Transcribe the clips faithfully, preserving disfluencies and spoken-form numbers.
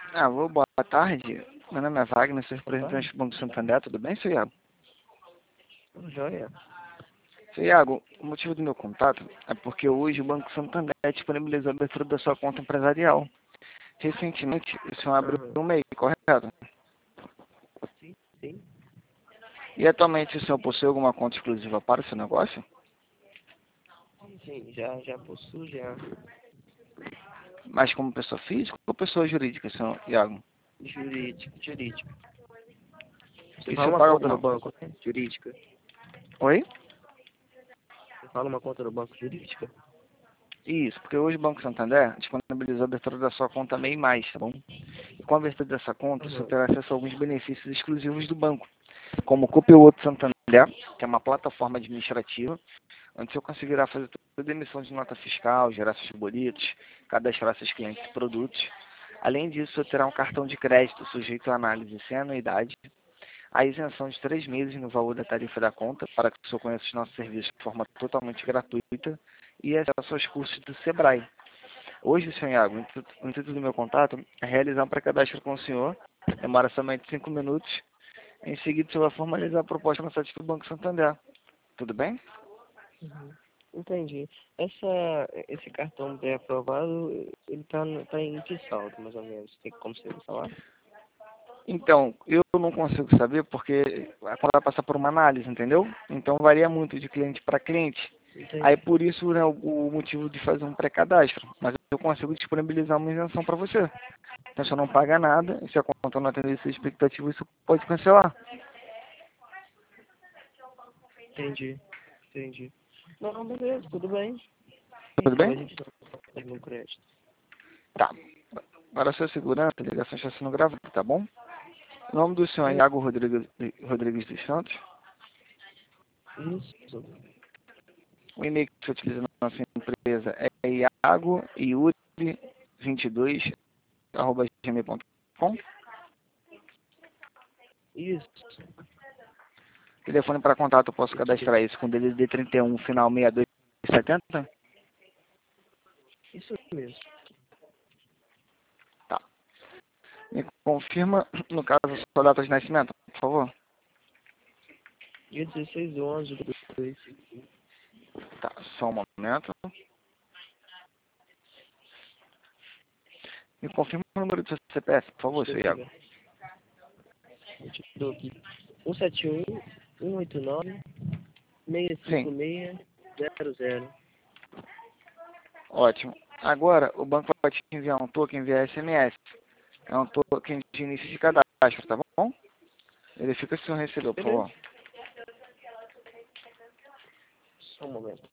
Ah, vou, boa tarde. Meu nome é Wagner, sou Boa representante tarde. do Banco Santander, tudo bem, seu Iago? Tudo jóia. Seu Iago, o motivo do meu contato é porque hoje o Banco Santander disponibilizou a abertura da sua conta empresarial. Recentemente, o senhor abriu Aham. um MEI, correto? Sim, sim. E atualmente o senhor possui alguma conta exclusiva para o seu negócio? Sim, sim, já, já possuo, já. Mas como pessoa física ou pessoa jurídica, senhor Iago? Jurídico, jurídico. Você E o fala senhor uma paga conta no alguma... banco, né? Jurídica. Oi? Você fala uma conta no banco jurídica? Isso, porque hoje o Banco Santander disponibilizou a abertura da sua conta MEI+, tá bom? E com a abertura dessa conta, o senhor Aham. terá acesso a alguns benefícios exclusivos do banco, como o Copilot Santander, que é uma plataforma administrativa, onde você conseguirá fazer toda a emissão de nota fiscal, gerar seus boletos, cadastrar seus clientes e produtos. Além disso, você terá um cartão de crédito sujeito à análise sem anuidade, a isenção de três meses no valor da tarifa da conta, para que o senhor conheça os nossos serviços de forma totalmente gratuita, e acesso aos cursos do Sebrae. Hoje, senhor Iago, o intuito o intuito do meu contato é realizar um pré-cadastro com o senhor, demora somente cinco minutos. Em seguida, você vai formalizar a proposta no site do Banco Santander. Tudo bem? Uhum. Entendi. Essa, esse cartão pré-aprovado, ele tá, no- tá em que saldo, mais ou menos? Tem como você me falar? Então, eu não consigo saber porque a conta vai passar por uma análise, entendeu? Então, varia muito de cliente para cliente. Aí, Entendi. por isso, né, o, o motivo de fazer um pré-cadastro. Mas eu consigo disponibilizar uma isenção para você. Então, você não paga nada. E se a conta não atender sua expectativa, isso pode cancelar. Entendi. Entendi. Não, beleza, tudo bem. Tudo Então bem? a gente não consegue no crédito. Tá. Para a sua segurança, a ligação está sendo gravada, tá bom? O nome do senhor é Hum, Iago Rodrigues, Rodrigues dos Santos. Isso. O e-mail que você utiliza na nossa empresa é iago iuri vinte e dois arroba gmail ponto com. Isso. Telefone para contato, eu posso Isso. cadastrar isso com D D D trinta e um, final sessenta e dois setenta? Isso mesmo. Tá. Me confirma, no caso, a sua data de nascimento, por favor. Dia dezesseis de onze de dois mil e cinco. Tá, só um momento. Me confirma o número do seu C P F, por favor, Deixa eu seu te Iago. ver. Eu te dou aqui. um sete um, um oito nove, seis Sim, cinco seis, zero zero. ótimo. Agora, o banco vai te enviar um token via S M S. É um token de início de cadastro, tá bom? Verifica se o senhor recebeu, por Beleza? favor. Só um momento.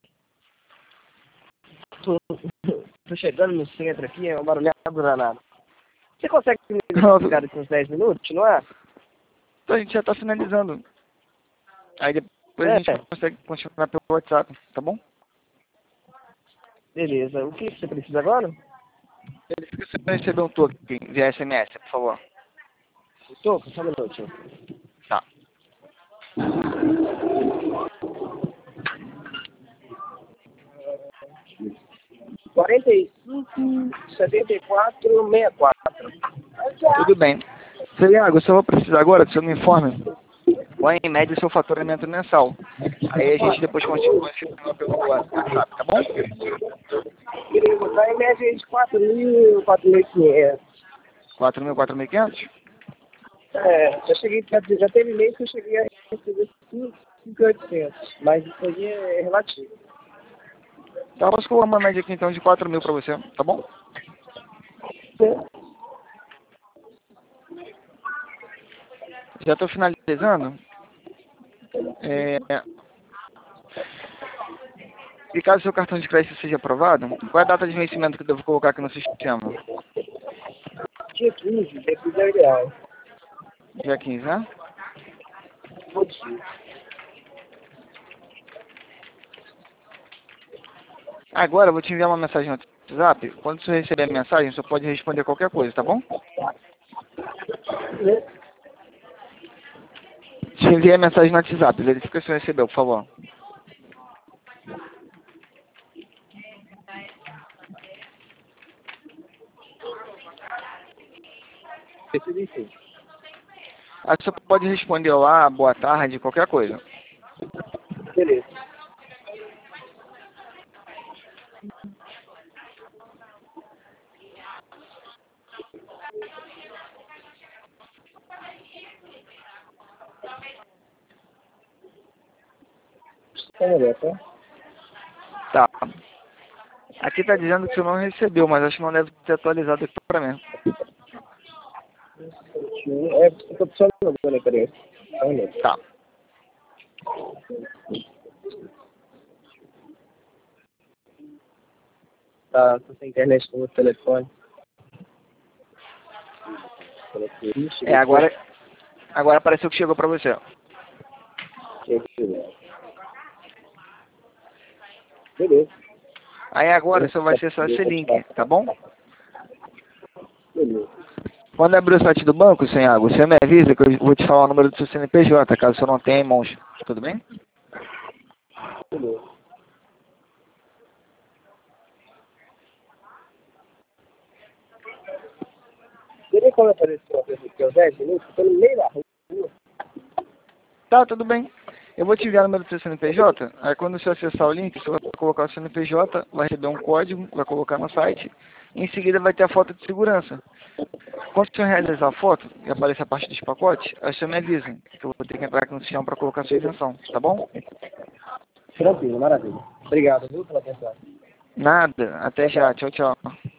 Tô, tô chegando no centro aqui, é um barulhado danado. Você consegue me ligar daqui uns dez minutos, não é? Então a gente já está finalizando. Aí depois a gente É, consegue continuar pelo WhatsApp, tá bom? beleza. O que você precisa agora? Verifica se o senhor recebeu um token via S M S, por favor. Tô, só um minutinho. Tá. quarenta e cinco, setenta e quatro, sessenta e quatro. Tudo bem. Seu Iago, eu só vou precisar agora que o senhor me informe qual é, em média, o seu faturamento mensal. Aí a gente depois continua pelo WhatsApp, tá bom? Gringo, tá em média de quatro mil, quatro mil e quinhentos. quatro mil, quatro mil e quinhentos? É, já cheguei, já, já teve mês que eu cheguei a receber cinco mil e oitocentos, mas isso aí é relativo. Tá, eu posso colocar uma média aqui então de quatro mil para você, tá bom? Já estou finalizando. É, e caso seu cartão de crédito seja aprovado, qual é a data de vencimento que eu devo colocar aqui no sistema? Dia quinze, dia quinze é o ideal. Dia quinze, né? Todo dia. Agora eu vou te enviar uma mensagem no WhatsApp. Quando você receber a mensagem, você pode responder qualquer coisa, tá bom? Te enviei a mensagem no WhatsApp. Verifica se você recebeu, por favor. Recebi sim. Aí você pode responder lá, boa tarde, qualquer coisa. Beleza. Vamos ver, tá? Tá. Aqui tá dizendo que você não recebeu, mas acho que não deve ter atualizado aqui pra mim. É, eu tô precisando de uma, né, peraí. Olha. Tá. Tá, tô sem internet no meu telefone. É, agora, agora apareceu que chegou pra você. Beleza. Aí agora você vai acessar esse link, tá bom? Quando abrir o site do banco, sem água, você me avisa que eu vou te falar o número do seu C N P J, caso você não tenha em mãos. Tudo bem? Beleza. Teria como aparecer uma coisa que eu dez minutos? Eu tô no meio da rua. Tá, tudo bem. Eu vou te enviar o número do seu C N P J, aí quando você acessar o link, você vai colocar o C N P J, vai receber um código, vai colocar no site, e em seguida vai ter a foto de segurança. Quando você realizar a foto e aparecer a parte dos pacotes, aí você me avisa, que eu vou ter que entrar aqui no sistema para colocar a sua isenção, tá bom? Tranquilo, maravilha. Obrigado, viu, pela atenção. Nada, até já, tchau, tchau.